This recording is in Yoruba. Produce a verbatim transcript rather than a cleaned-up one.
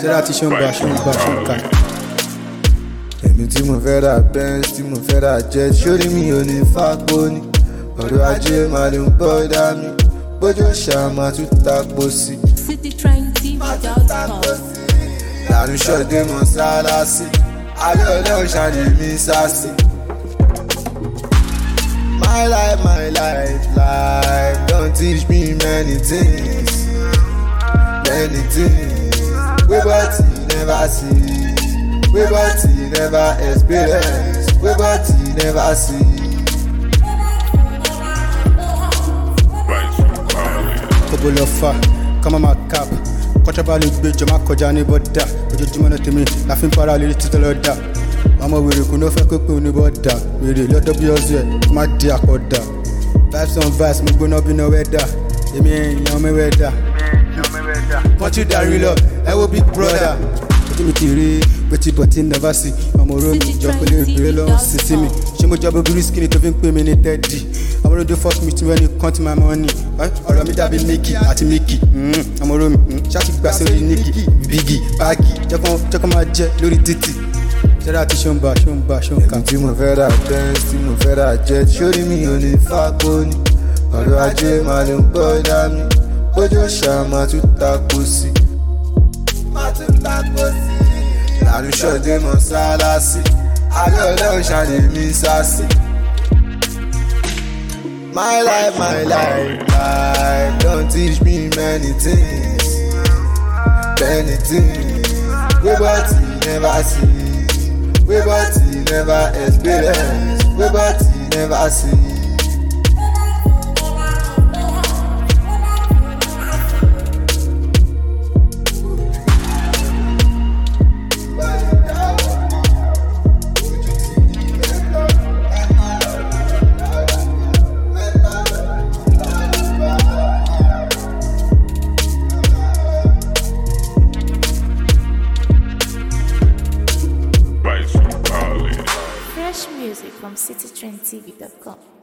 Ṣẹ́ra ti ṣe ń bá ṣe ń bá ṣe ń kà. Èmi tí mo fẹ́ ra Benz tí mo fẹ́ ra jet sórí mi ò ní fàpò ní. Ọ̀rọ̀ ajé máa lè ń bọ́ dá mi. Bójú ṣá máa tún tapo sí. City Train T V dot com. Lànà ṣọ́dé mọ̀ sálásí. Alẹ́ ọlọ́run ṣàlè mi sásì. My life, my life, life don't teach me many things. Many things. We but never see. We but never experience. We but never see. Kobo lọ fà, kọ́mọ́ máa cap. Kọ́tàbá lè gbé jọ máa kọjá ní bọ́dà. Ojoojúmọ́ náà tèmi la fi ń para lórí títọ́ lọ́dà. Ọmọ wèrè kò ní ó fẹ́ kó pé oníbọ̀dà. Wèrè lọ́dọ̀ bí ọ̀sẹ̀ kó má di àkọ́dà. Vibes on vibes mo gbóná bí náà wẹ́dà. Èmi èèyàn mi wẹ́dà. Wọ́n ti darí lọ, ẹ wo big brother. Ojú mi ti rí wetin bọ̀tí never see. Ọmọ oró mi jọ pé lè bèrè lọ́wọ́ sí sí mi. Ṣé mo jọ bó bírí skinny tó fi ń pè mí ní tẹ́dì? Ọmọ oró dey fuck me tí wọ́n ní count my money. Ọ̀rọ̀ mi dàbí Mickey àti Mickey. Ọmọ oró mi ṣáàtì gbà sórí Nicky, Biggie, Baggy. Jẹ́kọ́ máa jẹ́ lórí títì. Ṣẹ́ra ti ṣe ń bá ṣe ń bá ṣe ń kà. Èmi tí mo fẹ́ ra Benz tí mo fẹ́ ra jet sórí mi ò ní fàpò ní. Ọ̀rọ̀ ajé máa lè ń bọ́ dá mi. Bójú ṣá máa tún tapo sí. Máa tún tapo sí. Lànà ṣọ́dé mọ̀ sálásí. Alẹ́ ọlọ́run ṣàlè mi sásì. My life, my life, life don't teach me many things. Many things. We but never see. We but never experience. We but never see. Fresh music from City Train T V dot com.